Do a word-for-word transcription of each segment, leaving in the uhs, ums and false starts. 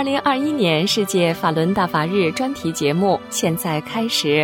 二零二一年世界法轮大法日专题节目现在开始。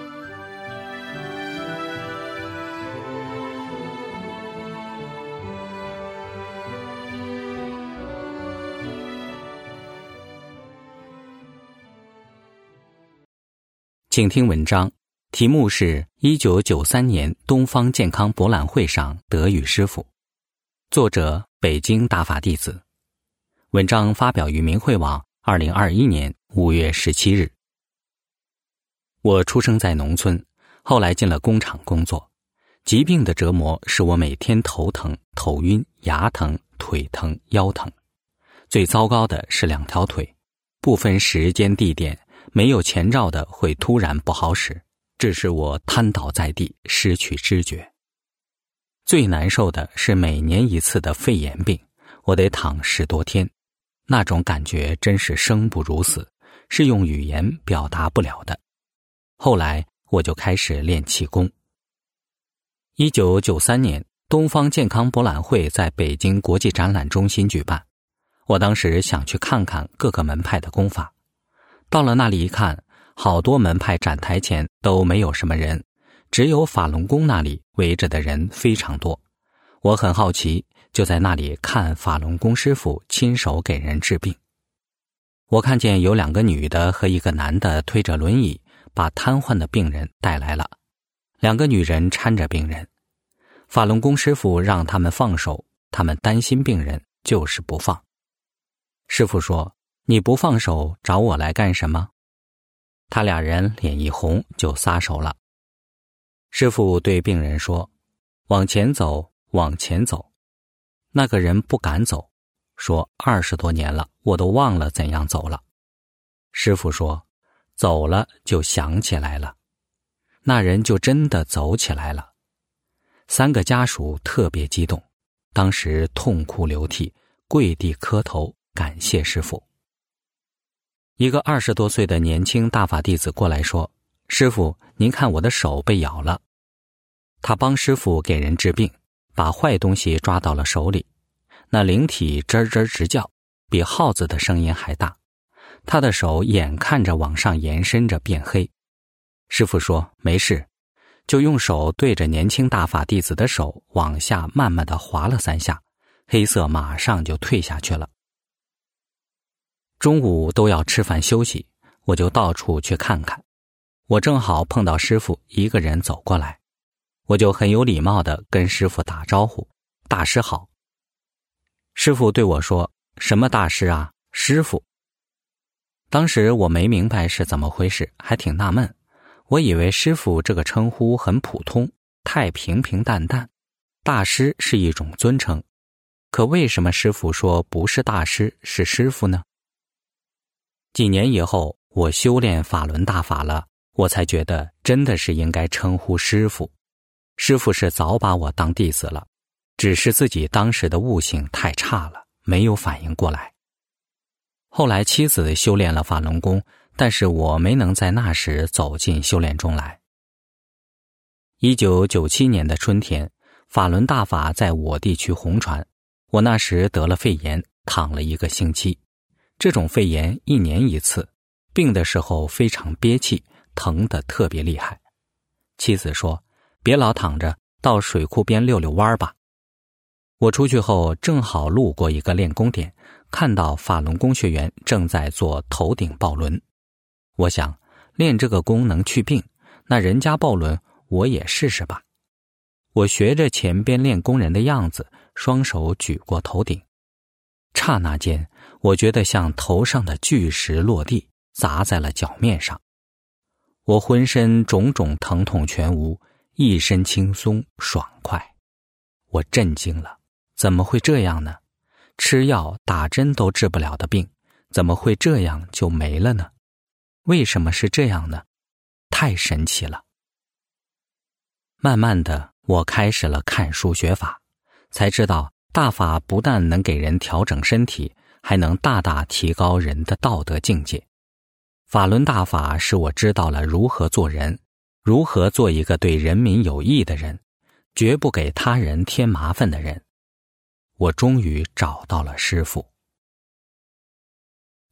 请听文章，题目是一九九三年东方健康博览会上德语师傅，作者北京大法弟子。文章发表于明慧网二零二一年五月十七日。我出生在农村，后来进了工厂工作，疾病的折磨使我每天头疼、头晕、牙疼、腿疼、腰疼。最糟糕的是两条腿，不分时间地点，没有前兆的会突然不好使，致使我瘫倒在地，失去知觉。最难受的是每年一次的肺炎病，我得躺十多天，那种感觉真是生不如死，是用语言表达不了的。后来我就开始练气功。一九九三年，东方健康博览会在北京国际展览中心举办，我当时想去看看各个门派的功法。到了那里一看，好多门派展台前都没有什么人，只有法轮功那里围着的人非常多。我很好奇，就在那里看法轮功师傅亲手给人治病。我看见有两个女的和一个男的推着轮椅，把瘫痪的病人带来了。两个女人搀着病人，法轮功师傅让他们放手，他们担心病人，就是不放。师傅说，你不放手找我来干什么？他俩人脸一红就撒手了。师傅对病人说，往前走，往前走。那个人不敢走，说二十多年了，我都忘了怎样走了。师傅说，走了就想起来了。那人就真的走起来了。三个家属特别激动，当时痛哭流涕，跪地磕头感谢师傅。一个二十多岁的年轻大法弟子过来说，师傅，您看我的手被咬了。他帮师傅给人治病，把坏东西抓到了手里，那灵体吱吱直叫，比耗子的声音还大。他的手眼看着往上延伸着变黑。师傅说，没事，就用手对着年轻大法弟子的手往下慢慢地划了三下，黑色马上就退下去了。中午都要吃饭休息，我就到处去看看。我正好碰到师傅一个人走过来，我就很有礼貌地跟师傅打招呼，大师好。师傅对我说，什么大师啊？师傅。当时我没明白是怎么回事，还挺纳闷，我以为师傅这个称呼很普通，太平平淡淡，大师是一种尊称，可为什么师傅说不是大师，是师傅呢？几年以后，我修炼法轮大法了，我才觉得真的是应该称呼师傅。师傅是早把我当弟子了，只是自己当时的悟性太差了，没有反应过来。后来妻子修炼了法轮功，但是我没能在那时走进修炼中来。一九九七年的春天，法轮大法在我地区红传，我那时得了肺炎，躺了一个星期。这种肺炎一年一次，病的时候非常憋气，疼得特别厉害。妻子说，别老躺着，到水库边溜溜弯吧。我出去后正好路过一个练功点，看到法轮功学员正在做头顶抱轮。我想，练这个功能去病，那人家抱轮我也试试吧。我学着前边练功人的样子，双手举过头顶。刹那间，我觉得像头上的巨石落地，砸在了脚面上。我浑身种种疼痛全无，一身轻松爽快。我震惊了，怎么会这样呢？吃药打针都治不了的病，怎么会这样就没了呢？为什么是这样呢？太神奇了。慢慢的，我开始了看书学法，才知道大法不但能给人调整身体，还能大大提高人的道德境界。法轮大法使我知道了如何做人，如何做一个对人民有益的人，绝不给他人添麻烦的人。我终于找到了师父。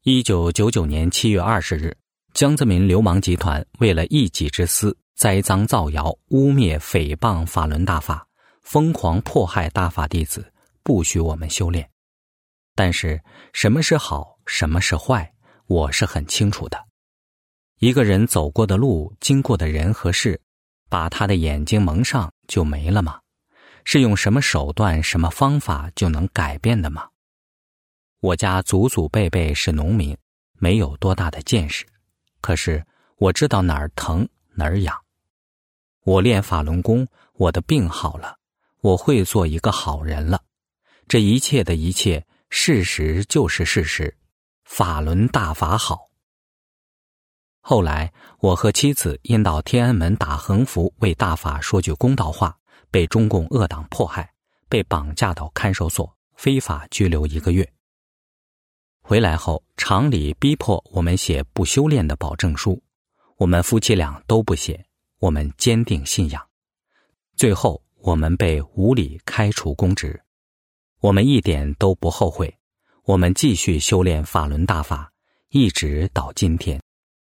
一九九九年七月二十日，江泽民流氓集团为了一己之私，栽赃造谣，污蔑诽谤法轮大法，疯狂迫害大法弟子，不许我们修炼。但是什么是好，什么是坏，我是很清楚的。一个人走过的路，经过的人和事，把他的眼睛蒙上就没了吗？是用什么手段、什么方法就能改变的吗？我家祖祖辈辈是农民，没有多大的见识，可是我知道哪儿疼哪儿痒。我练法轮功，我的病好了，我会做一个好人了。这一切的一切，事实就是事实，法轮大法好。后来我和妻子因到天安门打横幅为大法说句公道话，被中共恶党迫害，被绑架到看守所，非法拘留一个月。回来后，厂里逼迫我们写不修炼的保证书，我们夫妻俩都不写，我们坚定信仰。最后我们被无理开除公职，我们一点都不后悔，我们继续修炼法轮大法，一直到今天。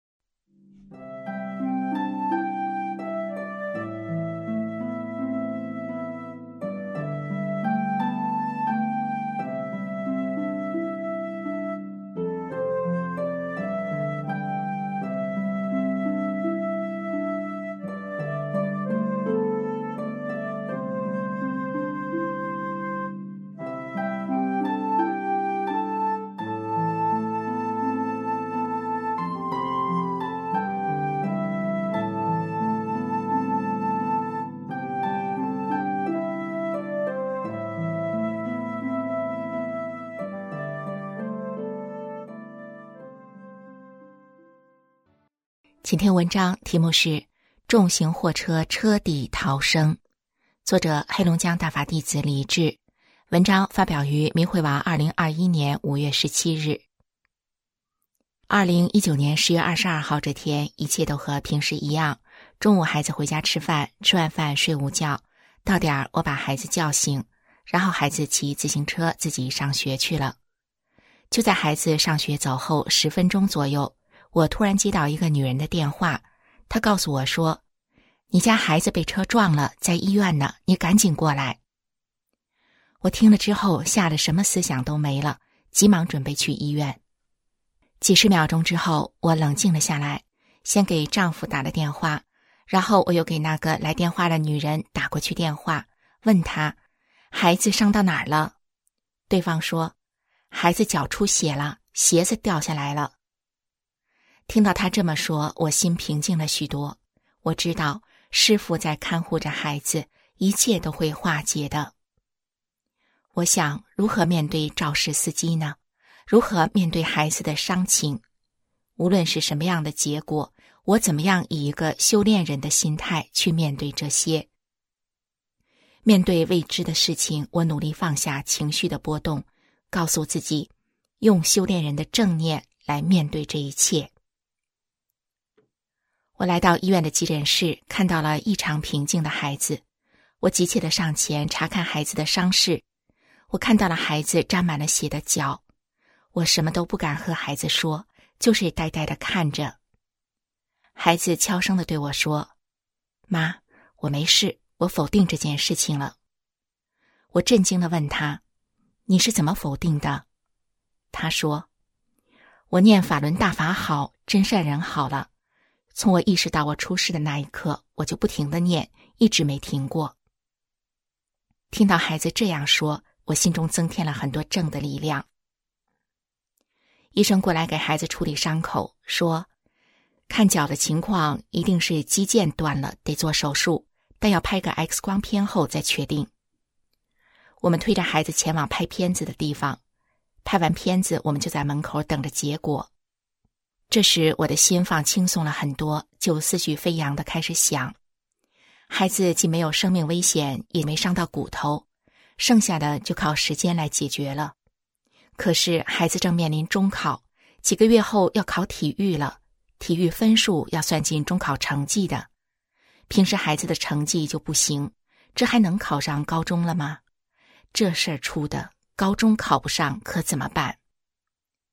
今天文章题目是重型货车车底逃生，作者黑龙江大法弟子李志，文章发表于明慧网二零二一年五月十七日。二零一九年十月二十二号这天，一切都和平时一样，中午孩子回家吃饭，吃完饭睡午觉，到点儿我把孩子叫醒，然后孩子骑自行车自己上学去了。就在孩子上学走后十分钟左右，我突然接到一个女人的电话，她告诉我说，你家孩子被车撞了，在医院呢，你赶紧过来。我听了之后吓得什么思想都没了，急忙准备去医院。几十秒钟之后，我冷静了下来，先给丈夫打了电话，然后我又给那个来电话的女人打过去电话，问她孩子伤到哪儿了。对方说，孩子脚出血了，鞋子掉下来了。听到他这么说，我心平静了许多。我知道师父在看护着孩子，一切都会化解的。我想，如何面对肇事司机呢？如何面对孩子的伤情？无论是什么样的结果，我怎么样以一个修炼人的心态去面对这些？面对未知的事情，我努力放下情绪的波动，告诉自己，用修炼人的正念来面对这一切。我来到医院的急诊室，看到了异常平静的孩子。我急切地上前查看孩子的伤势，我看到了孩子沾满了血的脚。我什么都不敢和孩子说，就是呆呆地看着。孩子悄声地对我说，妈，我没事，我否定这件事情了。我震惊地问他，你是怎么否定的？他说，我念法轮大法好，真善人好了。从我意识到我出事的那一刻，我就不停地念，一直没停过。听到孩子这样说，我心中增添了很多正的力量。医生过来给孩子处理伤口，说看脚的情况一定是肌腱断了，得做手术，但要拍个 X 光片后再确定。我们推着孩子前往拍片子的地方，拍完片子我们就在门口等着结果。这时我的心放轻松了很多，就思绪飞扬地开始想，孩子既没有生命危险，也没伤到骨头，剩下的就靠时间来解决了。可是孩子正面临中考，几个月后要考体育了，体育分数要算进中考成绩的。平时孩子的成绩就不行，这还能考上高中了吗？这事儿出的，高中考不上可怎么办？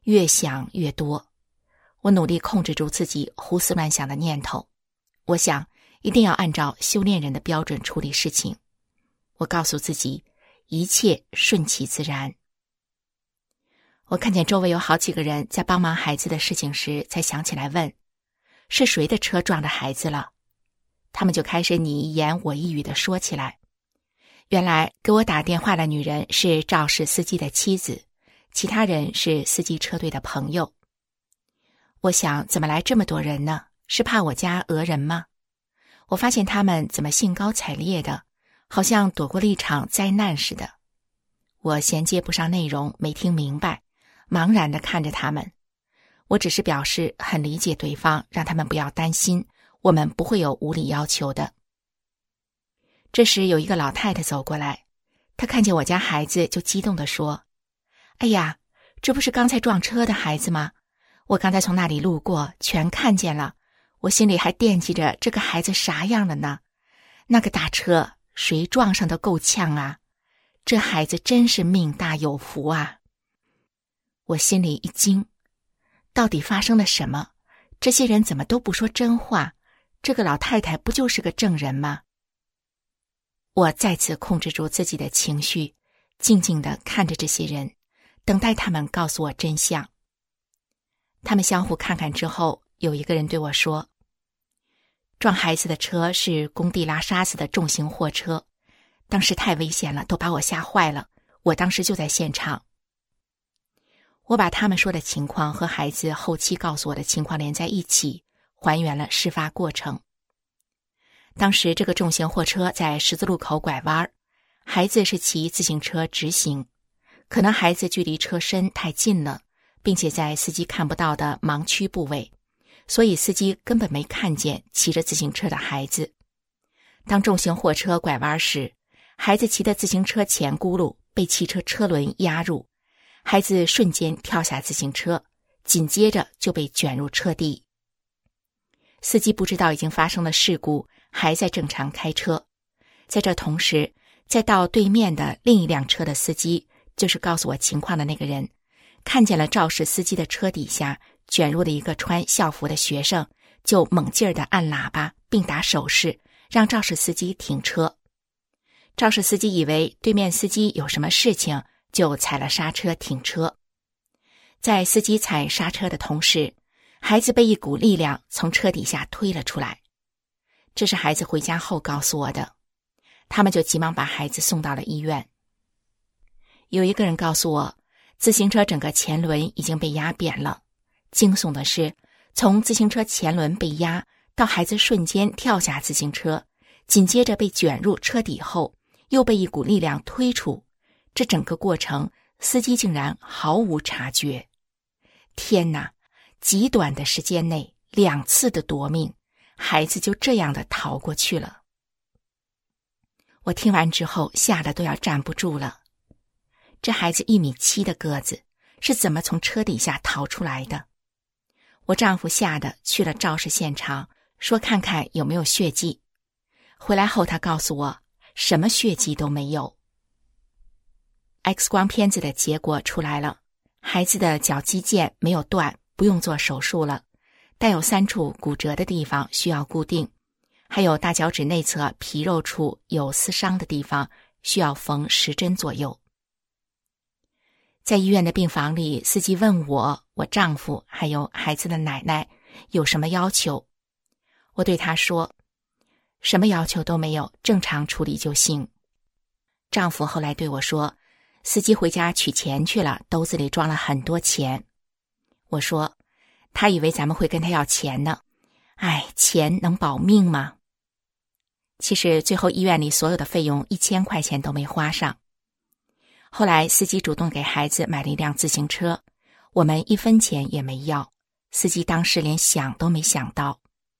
越想越多。我努力控制住自己胡思乱想的念头，我想一定要按照修炼人的标准处理事情。我告诉自己，一切顺其自然。我看见周围有好几个人在帮忙孩子的事情时，才想起来问，是谁的车撞着孩子了？他们就开始你一言我一语地说起来。原来给我打电话的女人是肇事司机的妻子，其他人是司机车队的朋友。我想，怎么来这么多人呢？是怕我家讹人吗？我发现他们怎么兴高采烈的，好像躲过了一场灾难似的。我衔接不上内容，没听明白，茫然地看着他们。我只是表示很理解对方，让他们不要担心，我们不会有无理要求的。这时有一个老太太走过来，她看见我家孩子就激动地说，哎呀，这不是刚才撞车的孩子吗？我刚才从那里路过，全看见了，我心里还惦记着这个孩子啥样了呢。那个大车谁撞上都够呛啊，这孩子真是命大有福啊。我心里一惊，到底发生了什么？这些人怎么都不说真话？这个老太太不就是个证人吗？我再次控制住自己的情绪，静静地看着这些人，等待他们告诉我真相。他们相互看看之后，有一个人对我说，撞孩子的车是工地拉沙子的重型货车，当时太危险了，都把我吓坏了，我当时就在现场。我把他们说的情况和孩子后期告诉我的情况连在一起，还原了事发过程。当时这个重型货车在十字路口拐弯，孩子是骑自行车直行，可能孩子距离车身太近了，并且在司机看不到的盲区部位，所以司机根本没看见骑着自行车的孩子。当重型货车拐弯时，孩子骑的自行车前轱辘被汽车车轮压入，孩子瞬间跳下自行车，紧接着就被卷入车底。司机不知道已经发生了事故，还在正常开车。在这同时，再到对面的另一辆车的司机，就是告诉我情况的那个人，看见了肇事司机的车底下卷入了一个穿校服的学生，就猛劲儿地按喇叭并打手势，让肇事司机停车。肇事司机以为对面司机有什么事情，就踩了刹车停车。在司机踩刹车的同时，孩子被一股力量从车底下推了出来。这是孩子回家后告诉我的，他们就急忙把孩子送到了医院。有一个人告诉我，自行车整个前轮已经被压扁了。惊悚的是，从自行车前轮被压到孩子瞬间跳下自行车，紧接着被卷入车底后，又被一股力量推出，这整个过程司机竟然毫无察觉。天哪，极短的时间内两次的夺命，孩子就这样的逃过去了。我听完之后吓得都要站不住了。这孩子一米七的个子，是怎么从车底下逃出来的？我丈夫吓得去了肇事现场，说看看有没有血迹。回来后他告诉我，什么血迹都没有。X 光片子的结果出来了，孩子的脚肌腱没有断，不用做手术了，但有三处骨折的地方需要固定，还有大脚趾内侧皮肉处有撕伤的地方需要缝十针左右。在医院的病房里，司机问我、我丈夫还有孩子的奶奶有什么要求。我对他说，什么要求都没有，正常处理就行。丈夫后来对我说，司机回家取钱去了，兜子里装了很多钱。我说，他以为咱们会跟他要钱呢。哎，钱能保命吗？其实最后医院里所有的费用一千块钱都没花上。后来司机主动给孩子买了一辆自行车，我们一分钱也没要，司机当时连想都没想到。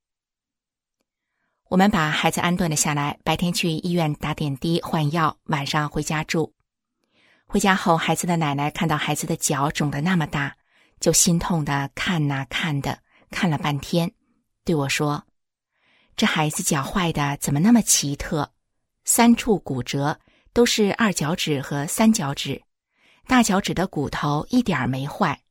我们把孩子安顿了下来，白天去医院打点滴换药，晚上回家住。回家后，孩子的奶奶看到孩子的脚肿得那么大，就心痛的看呐看的，看了半天，对我说，这孩子脚坏的怎么那么奇特，三处骨折都是二脚趾和三脚趾，大脚趾的骨头一点儿没坏，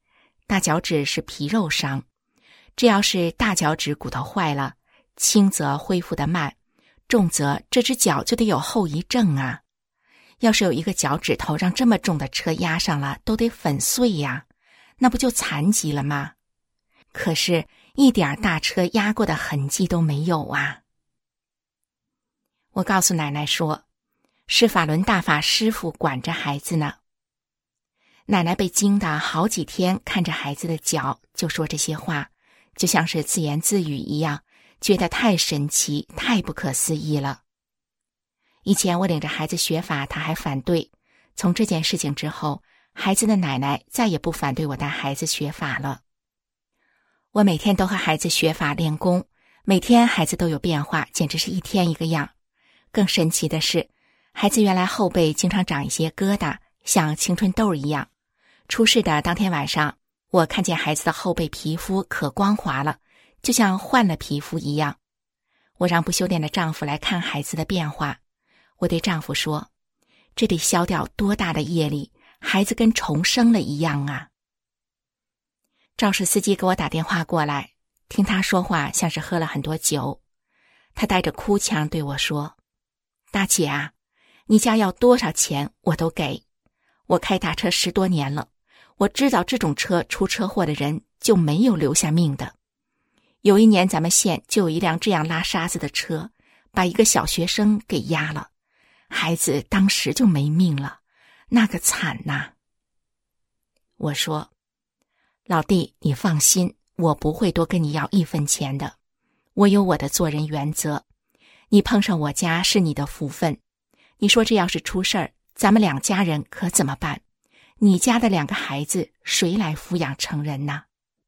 大脚趾是皮肉伤，这要是大脚趾骨头坏了，轻则恢复得慢，重则这只脚就得有后遗症啊。要是有一个脚趾头让这么重的车压上了，都得粉碎呀，那不就残疾了吗？可是一点大车压过的痕迹都没有啊。我告诉奶奶说，是法轮大法师父管着孩子呢。奶奶被惊得好几天，看着孩子的脚就说这些话，就像是自言自语一样，觉得太神奇，太不可思议了。以前我领着孩子学法，他还反对，从这件事情之后，孩子的奶奶再也不反对我带孩子学法了。我每天都和孩子学法练功，每天孩子都有变化，简直是一天一个样。更神奇的是，孩子原来后背经常长一些疙瘩，像青春痘一样。出事的当天晚上，我看见孩子的后背皮肤可光滑了，就像换了皮肤一样。我让不修炼的丈夫来看孩子的变化。我对丈夫说，这得消掉多大的业力，孩子跟重生了一样啊。肇事司机给我打电话过来，听他说话像是喝了很多酒。他带着哭腔对我说，大姐啊，你家要多少钱我都给。我开大车十多年了，我知道这种车出车祸的人就没有留下命的。有一年咱们县就有一辆这样拉沙子的车，把一个小学生给压了，孩子当时就没命了，那个惨呐。我说，老弟，你放心，我不会多跟你要一分钱的，我有我的做人原则。你碰上我家是你的福分，你说这要是出事儿，咱们两家人可怎么办？你家的两个孩子谁来抚养成人呢？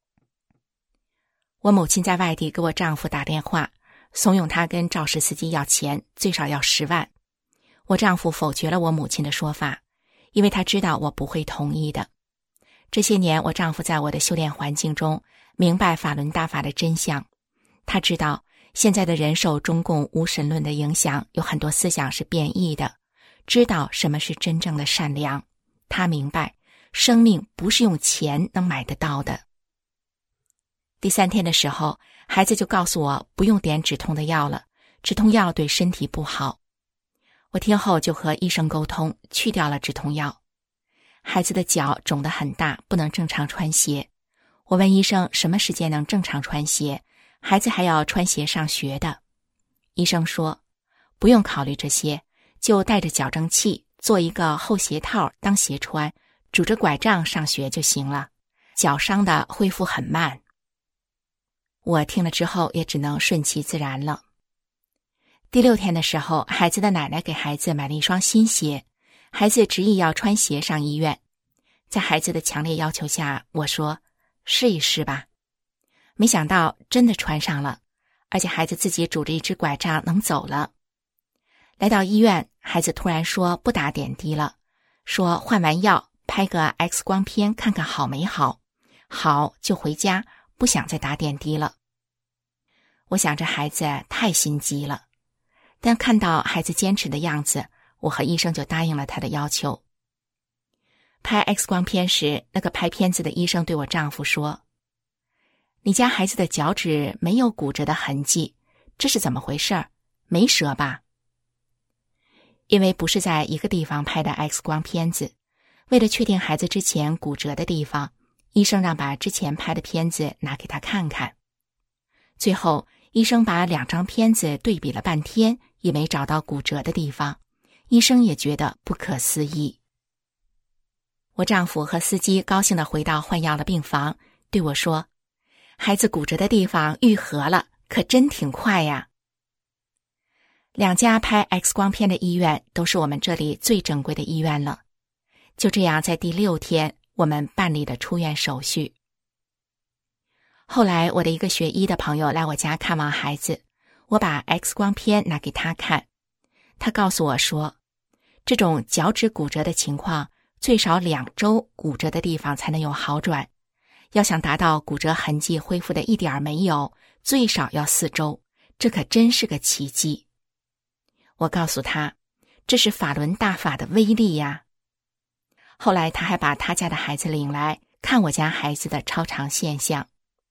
我母亲在外地给我丈夫打电话，怂恿他跟肇事司机要钱，最少要十万。我丈夫否决了我母亲的说法，因为他知道我不会同意的。这些年，我丈夫在我的修炼环境中明白法轮大法的真相。他知道现在的人受中共无神论的影响，有很多思想是变异的，知道什么是真正的善良。他明白生命不是用钱能买得到的。第三天的时候，孩子就告诉我不用点止痛的药了，止痛药对身体不好。我听后就和医生沟通，去掉了止痛药。孩子的脚肿得很大，不能正常穿鞋。我问医生什么时间能正常穿鞋，孩子还要穿鞋上学的。医生说，不用考虑这些，就带着矫正器做一个厚鞋套当鞋穿，拄着拐杖上学就行了，脚伤的恢复很慢。我听了之后也只能顺其自然了。第六天的时候，孩子的奶奶给孩子买了一双新鞋，孩子执意要穿鞋上医院。在孩子的强烈要求下，我说试一试吧。没想到真的穿上了，而且孩子自己拄着一只拐杖能走了。来到医院，孩子突然说不打点滴了，说换完药拍个 X 光片看看好没好，好就回家，不想再打点滴了。我想这孩子太心急了，但看到孩子坚持的样子，我和医生就答应了他的要求。拍 X 光片时，那个拍片子的医生对我丈夫说，你家孩子的脚趾没有骨折的痕迹，这是怎么回事？没折吧？因为不是在一个地方拍的 X 光片子，为了确定孩子之前骨折的地方，医生让把之前拍的片子拿给他看看。最后医生把两张片子对比了半天，也没找到骨折的地方，医生也觉得不可思议。我丈夫和司机高兴地回到换药的病房，对我说，孩子骨折的地方愈合了，可真挺快呀。两家拍 X 光片的医院都是我们这里最正规的医院了。就这样，在第六天，我们办理了出院手续。后来我的一个学医的朋友来我家看望孩子，我把 X 光片拿给他看。他告诉我说，这种脚趾骨折的情况，最少两周骨折的地方才能有好转，要想达到骨折痕迹恢复的一点没有，最少要四周，这可真是个奇迹。我告诉他，这是法轮大法的威力呀。后来他还把他家的孩子领来， 看我家孩子的超常现象。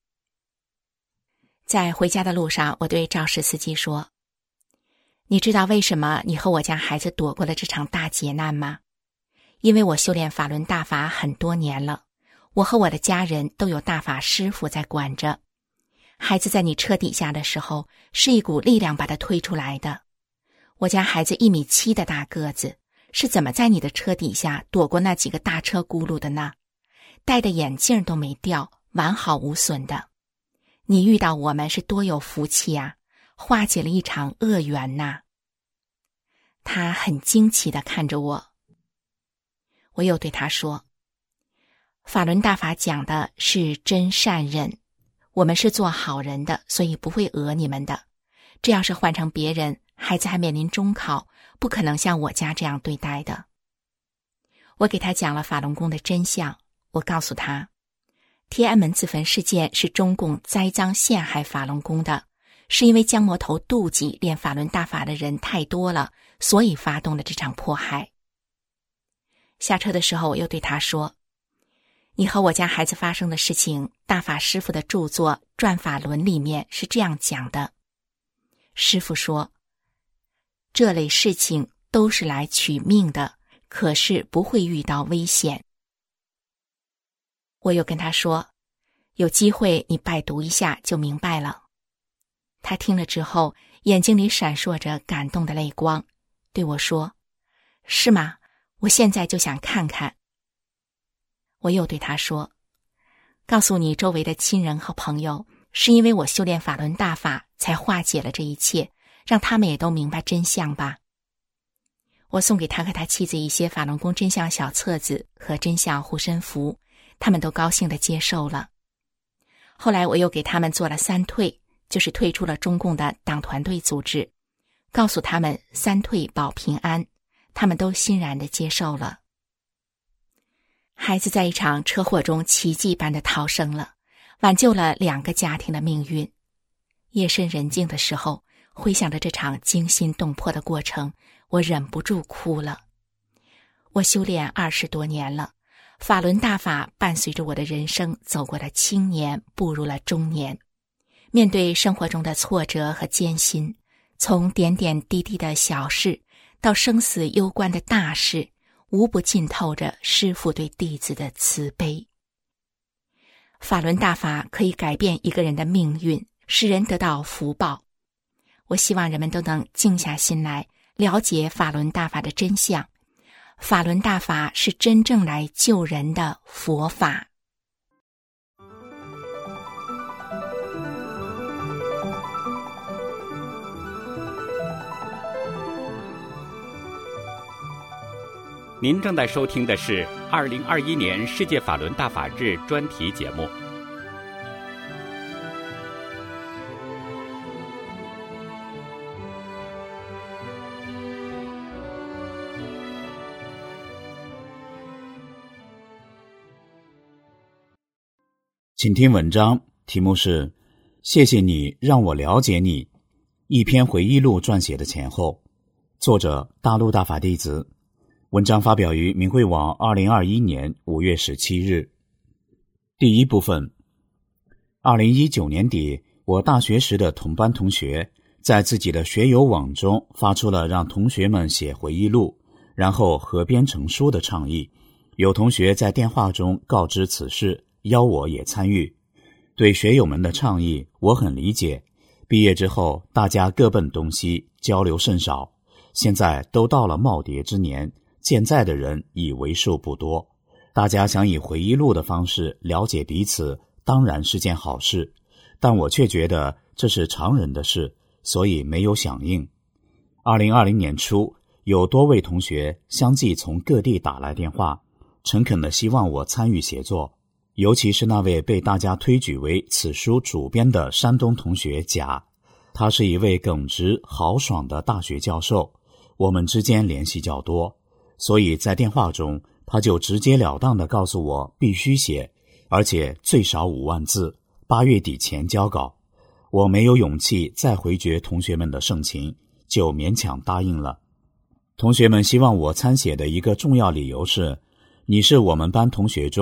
在回家的路上，我对肇事司机说，你知道为什么你和我家孩子躲过了这场大劫难吗？因为我修炼法轮大法很多年了，我和我的家人都有大法师父在管着。孩子在你车底下的时候，是一股力量把他推出来的。我家孩子一米七的大个子，是怎么在你的车底下躲过那几个大车轱辘的呢？戴的眼镜都没掉，完好无损的。你遇到我们是多有福气啊，化解了一场恶缘呐。他很惊奇地看着我。我又对他说，法轮大法讲的是真善忍，我们是做好人的，所以不会讹你们的。这要是换成别人，孩子还面临中考，不可能像我家这样对待的。我给他讲了法轮功的真相，我告诉他，天安门自焚事件是中共栽赃陷害法轮功的，是因为江魔头妒忌练法轮大法的人太多了，所以发动了这场迫害。下车的时候，我又对他说，你和我家孩子发生的事情，大法师父的著作《转法轮》里面是这样讲的。师父说，这类事情都是来取命的，可是不会遇到危险。我又跟他说，有机会你拜读一下就明白了。他听了之后，眼睛里闪烁着感动的泪光，对我说，是吗？我现在就想看看。我又对他说，告诉你周围的亲人和朋友，是因为我修炼法轮大法才化解了这一切，让他们也都明白真相吧。我送给他和他妻子一些法轮功真相小册子和真相护身符，他们都高兴地接受了。后来我又给他们做了三退，就是退出了中共的党团队组织，告诉他们三退保平安，他们都欣然地接受了。孩子在一场车祸中奇迹般的逃生了，挽救了两个家庭的命运。夜深人静的时候，回想着这场惊心动魄的过程，我忍不住哭了。我修炼二十多年了，法轮大法伴随着我的人生走过了青年，步入了中年。面对生活中的挫折和艰辛，从点点滴滴的小事到生死攸关的大事，无不浸透着师父对弟子的慈悲。法轮大法可以改变一个人的命运，使人得到福报。我希望人们都能静下心来，了解法轮大法的真相。法轮大法是真正来救人的佛法。 您正在收听的是二零二一年世界法轮大法日专题节目。 请听文章，题目是谢谢你让我了解你，一篇回忆录撰写的前后，作者大陆大法弟子。文章发表于明慧网二零二一年五月十七日。第一部分，二零一九年底，我大学时的同班同学在自己的学友网中发出了让同学们写回忆录，然后合编成书的倡议。有同学在电话中告知此事，邀我也参与。对学友们的倡议，我很理解。毕业之后，大家各奔东西，交流甚少。现在都到了耄耋之年，健在的人已为数不多，大家想以回忆录的方式了解彼此，当然是件好事，但我却觉得这是常人的事，所以没有响应。二零二零年初，有多位同学相继从各地打来电话，诚恳地希望我参与写作，尤其是那位被大家推举为此书主编的山东同学甲，他是一位耿直豪爽的大学教授，我们之间联系较多，所以在电话中他就直截了当地告诉我必须写，而且最少五万字，八月底前交稿。我没有勇气再回绝同学们的盛情，就勉强答应了。同学们希望我参写的一个重要理由是，你是我们班同学中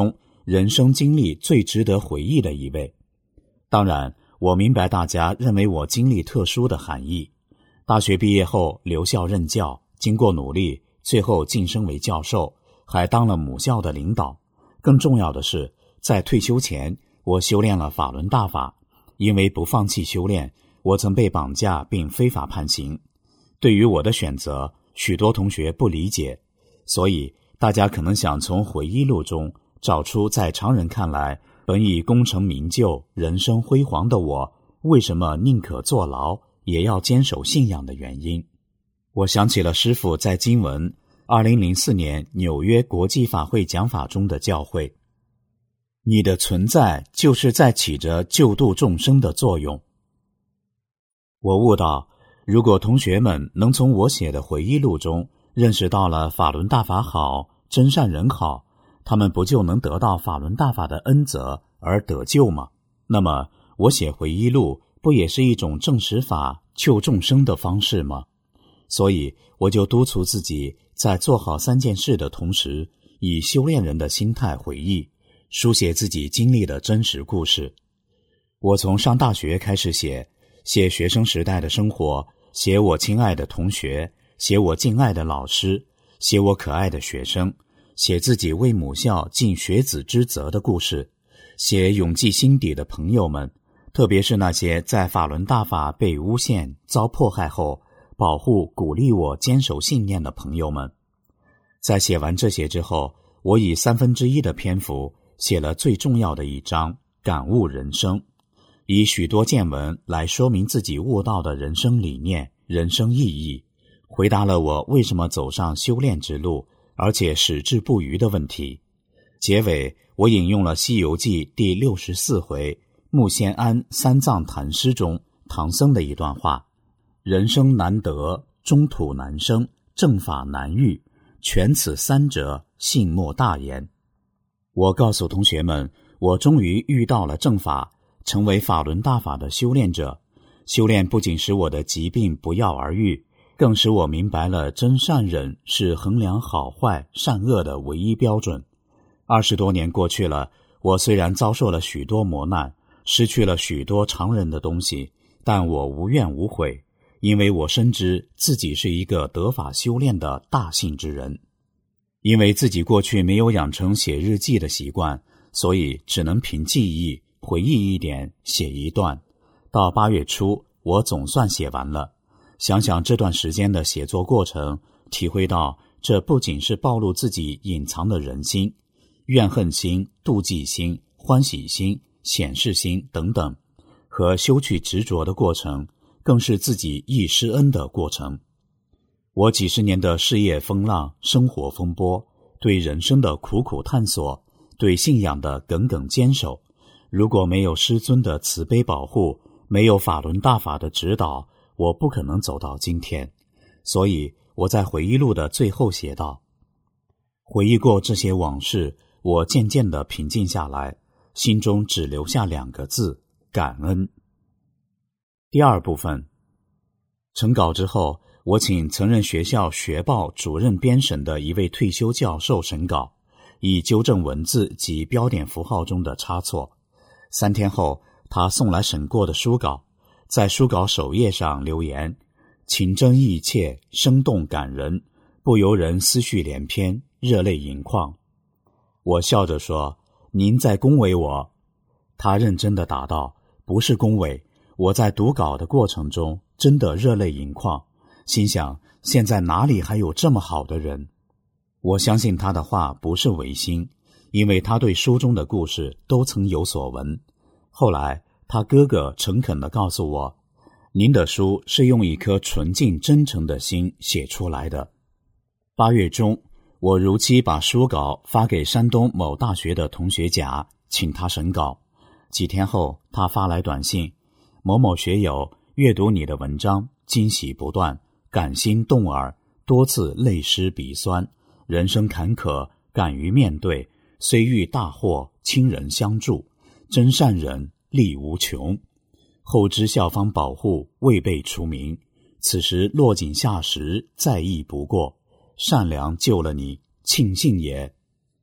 人生经历最值得回忆的一位。当然，我明白大家认为我经历特殊的含义。大学毕业后留校任教，经过努力，最后晋升为教授，还当了母校的领导。更重要的是，在退休前，我修炼了法轮大法。因为不放弃修炼，我曾被绑架并非法判刑。对于我的选择，许多同学不理解，所以大家可能想从回忆录中找出在常人看来本已功成名就、人生辉煌的我，为什么宁可坐牢也要坚守信仰的原因。我想起了师父在经文二零零四年纽约国际法会讲法中的教诲：你的存在就是在起着救度众生的作用。我悟到，如果同学们能从我写的回忆录中认识到了法轮大法好，真善人好，他们不就能得到法轮大法的恩泽而得救吗？那么我写回忆录不也是一种证实法救众生的方式吗？所以我就督促自己在做好三件事的同时，以修炼人的心态回忆，书写自己经历的真实故事。我从上大学开始写，写学生时代的生活，写我亲爱的同学，写我敬爱的老师，写我可爱的学生，写自己为母校尽学子之责的故事，写永记心底的朋友们，特别是那些在法轮大法被诬陷、遭迫害后，保护、鼓励我坚守信念的朋友们。在写完这些之后，我以三分之一的篇幅写了最重要的一章，感悟人生，以许多见闻来说明自己悟到的人生理念、人生意义，回答了我为什么走上修炼之路，而且矢志不渝的问题。结尾，我引用了《西游记》第六十四回木仙庵三藏谈诗中唐僧的一段话：人生难得，中土难生，正法难遇，全此三者，信莫大焉。我告诉同学们，我终于遇到了正法，成为法轮大法的修炼者。修炼不仅使我的疾病不药而愈，更使我明白了真善忍是衡量好坏善恶的唯一标准。二十多年过去了，我虽然遭受了许多磨难，失去了许多常人的东西，但我无怨无悔，因为我深知自己是一个得法修炼的大幸之人。因为自己过去没有养成写日记的习惯，所以只能凭记忆回忆一点，写一段。到八月初，我总算写完了。想想这段时间的写作过程，体会到这不仅是暴露自己隐藏的人心、怨恨心、妒忌心、欢喜心、显示心等等，和修去执着的过程，更是自己忆师恩的过程。我几十年的事业风浪、生活风波，对人生的苦苦探索，对信仰的耿耿坚守，如果没有师尊的慈悲保护，没有法轮大法的指导，我不可能走到今天。所以我在回忆录的最后写道：回忆过这些往事，我渐渐地平静下来，心中只留下两个字：感恩。第二部分，成稿之后，我请曾任学校学报主任编审的一位退休教授审稿，以纠正文字及标点符号中的差错。三天后，他送来审过的书稿，在书稿首页上留言：情真意切，生动感人，不由人思绪连篇，热泪盈眶。我笑着说：您在恭维我。他认真地答道：不是恭维，我在读稿的过程中真的热泪盈眶，心想现在哪里还有这么好的人。我相信他的话不是违心，因为他对书中的故事都曾有所闻。后来他哥哥诚恳地告诉我，您的书是用一颗纯净真诚的心写出来的。八月中，我如期把书稿发给山东某大学的同学甲，请他审稿。几天后，他发来短信：某某学友阅读你的文章，惊喜不断，感心动耳，多次泪湿鼻酸，人生坎坷，敢于面对，虽遇大祸，亲人相助，真善忍，力无穷。后知校方保护，未被除名，此时落井下石，再亦不过。善良救了你，庆幸也。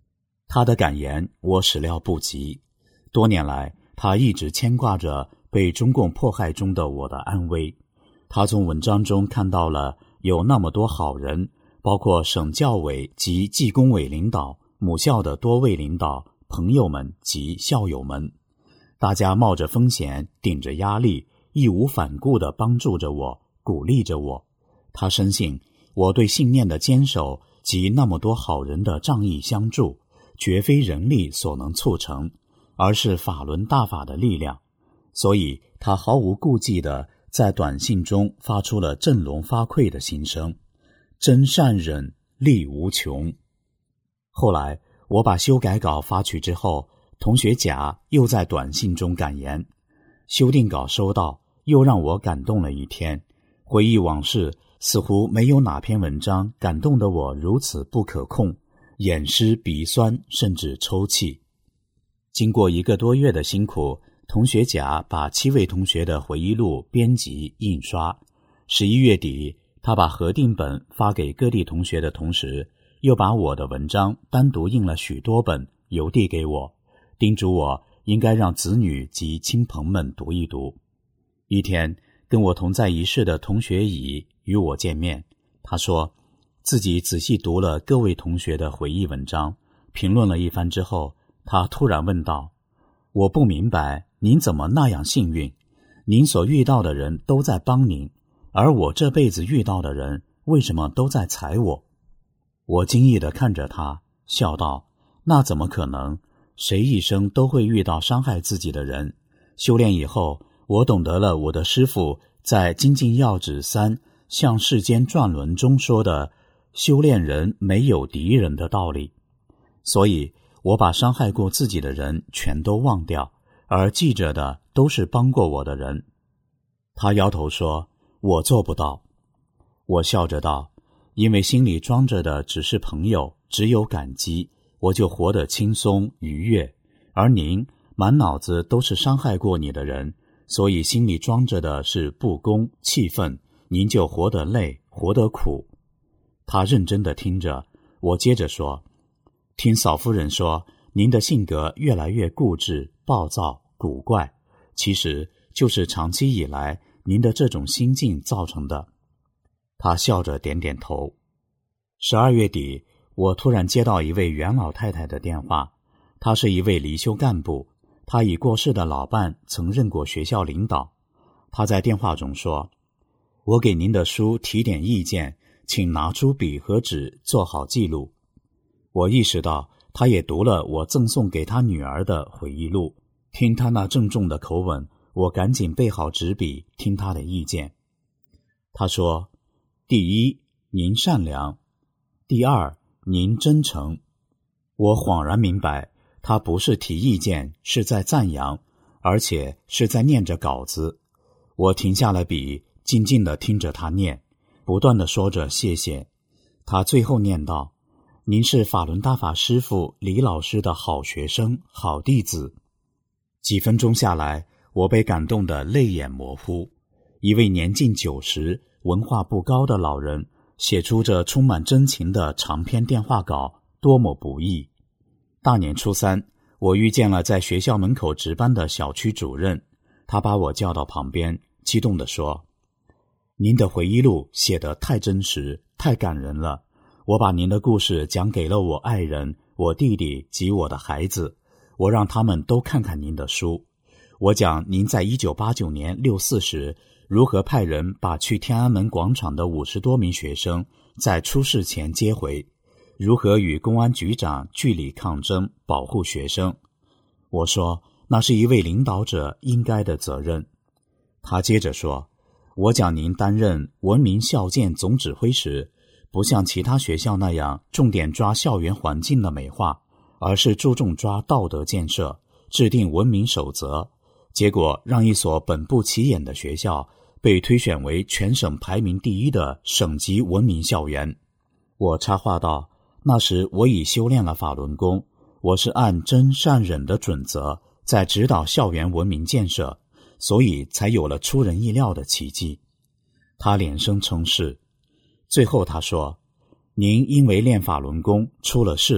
他的感言我始料不及，多年来他一直牵挂着被中共迫害中的我的安危。他从文章中看到了有那么多好人，包括省教委及技工委领导、母校的多位领导、朋友们及校友们，大家冒着风险，顶着压力，义无反顾地帮助着我，鼓励着我。他深信我对信念的坚守及那么多好人的仗义相助，绝非人力所能促成，而是法轮大法的力量。所以他毫无顾忌地在短信中发出了振聋发聩的心声：真善忍，力无穷。后来我把修改稿发去之后，同学甲又在短信中感言，修订稿收到，又让我感动了一天。回忆往事，似乎没有哪篇文章感动得我如此不可控，眼湿鼻酸，甚至抽泣。经过一个多月的辛苦，同学甲把七位同学的回忆录编辑印刷。十一月底，他把核定本发给各地同学的同时，又把我的文章单独印了许多本邮递给我，叮嘱我应该让子女及亲朋们读一读。一天，跟我同在一室的同学乙与我见面，他说自己仔细读了各位同学的回忆文章，评论了一番之后，他突然问道：我不明白您怎么那样幸运，您所遇到的人都在帮您，而我这辈子遇到的人为什么都在踩我？我惊异地看着他，笑道：那怎么可能？谁一生都会遇到伤害自己的人。修炼以后，我懂得了我的师父在《精进要旨三向世间转轮》中说的修炼人没有敌人的道理。所以我把伤害过自己的人全都忘掉，而记着的都是帮过我的人。他摇头说：我做不到。我笑着道：因为心里装着的只是朋友，只有感激，我就活得轻松愉悦。而您满脑子都是伤害过你的人，所以心里装着的是不公、气愤，您就活得累，活得苦。他认真地听着，我接着说：听嫂夫人说，您的性格越来越固执、暴躁、古怪，其实就是长期以来您的这种心境造成的。他笑着点点头。十二月底，我突然接到一位袁老太太的电话，她是一位离休干部，她已过世的老伴曾任过学校领导。她在电话中说：我给您的书提点意见，请拿出笔和纸做好记录。我意识到她也读了我赠送给她女儿的回忆录，听她那郑重的口吻，我赶紧备好纸笔听她的意见。她说：第一，您善良；第二，您真诚。我恍然明白，她不是提意见，是在赞扬，而且是在念着稿子。我停下了笔，静静地听着她念，不断地说着谢谢。她最后念道：您是法轮大法师父李老师的好学生、好弟子。几分钟下来，我被感动得泪眼模糊。一位年近九十、文化不高的老人写出这充满真情的长篇电话稿，多么不易。大年初三，我遇见了在学校门口值班的小区主任，他把我叫到旁边，激动地说：您的回忆录写得太真实，太感人了。我把您的故事讲给了我爱人、我弟弟及我的孩子，我让他们都看看您的书。我讲您在一九八九年六四时如何派人把去天安门广场的五十多名学生在出事前接回，如何与公安局长据理抗争，保护学生。我说那是一位领导者应该的责任。他接着说：我讲您担任文明校建总指挥时，不像其他学校那样重点抓校园环境的美化，而是注重抓道德建设，制定文明守则，结果让一所本不起眼的学校被推选为全省排名第一的省级文明校园。我插话道：那时我已修炼了法轮功，我是按真善忍的准则在指导校园文明建设，所以才有了出人意料的奇迹。他连声称是。最后他说：您因为练法轮功出了事，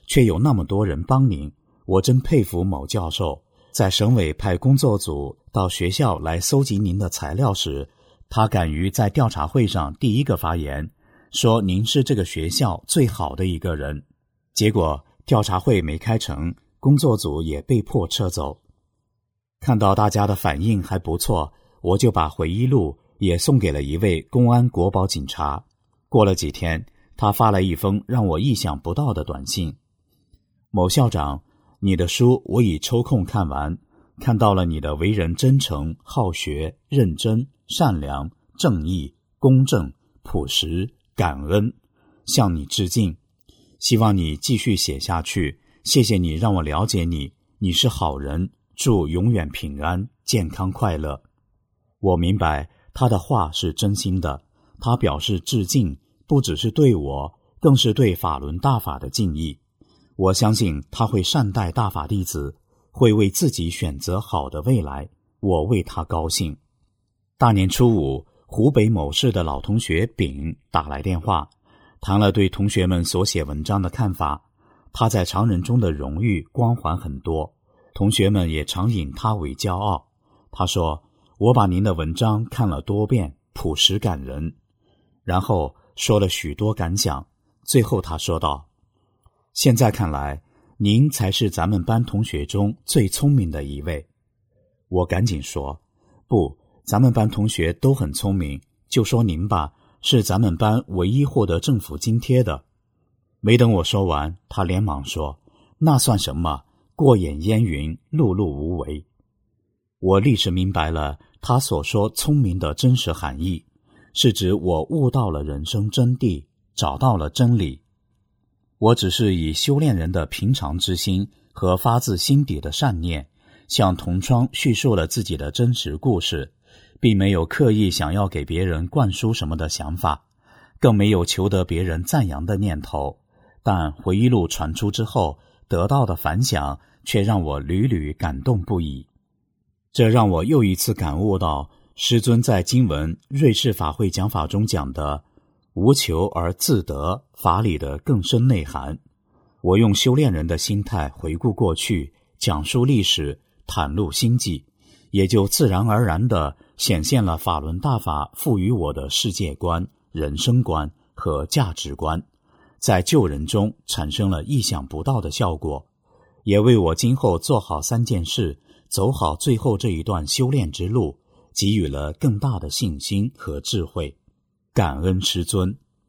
却有那么多人帮您，我真佩服某教授。在省委派工作组到学校来搜集您的材料时，他敢于在调查会上第一个发言，说您是这个学校最好的一个人。结果调查会没开成，工作组也被迫撤走。看到大家的反应还不错，我就把回忆录也送给了一位公安国保警察。过了几天，他发了一封让我意想不到的短信：某校长，你的书我已抽空看完，看到了你的为人真诚、好学、认真、善良、正义、公正、朴实、感恩，向你致敬。希望你继续写下去，谢谢你让我了解你，你是好人，祝永远平安、健康、快乐。我明白他的话是真心的，他表示致敬，不只是对我，更是对法轮大法的敬意。我相信他会善待大法弟子，会为自己选择好的未来，我为他高兴。大年初五，湖北某市的老同学丙打来电话，谈了对同学们所写文章的看法。他在常人中的荣誉光环很多，同学们也常引他为骄傲。他说，我把您的文章看了多遍，朴实感人。然后说了许多感想，最后他说道，现在看来，您才是咱们班同学中最聪明的一位。我赶紧说，不，咱们班同学都很聪明，就说您吧，是咱们班唯一获得政府津贴的。没等我说完，他连忙说，那算什么，过眼烟云，碌碌无为。我立时明白了他所说聪明的真实含义，是指我悟到了人生真谛，找到了真理。我只是以修炼人的平常之心和发自心底的善念，向同窗叙述了自己的真实故事，并没有刻意想要给别人灌输什么的想法，更没有求得别人赞扬的念头。但回忆录传出之后，得到的反响却让我屡屡感动不已。这让我又一次感悟到师尊在经文瑞士法会讲法中讲的无求而自得法理的更深内涵。我用修炼人的心态回顾过去，讲述历史，袒露心迹，也就自然而然地显现了法轮大法赋予我的世界观、人生观和价值观，在救人中产生了意想不到的效果，也为我今后做好三件事，走好最后这一段修炼之路，给予了更大的信心和智慧。感恩师尊。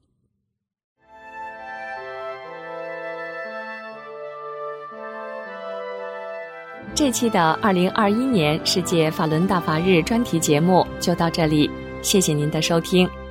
这期的二零二一年世界法轮大法日专题节目就到这里，谢谢您的收听。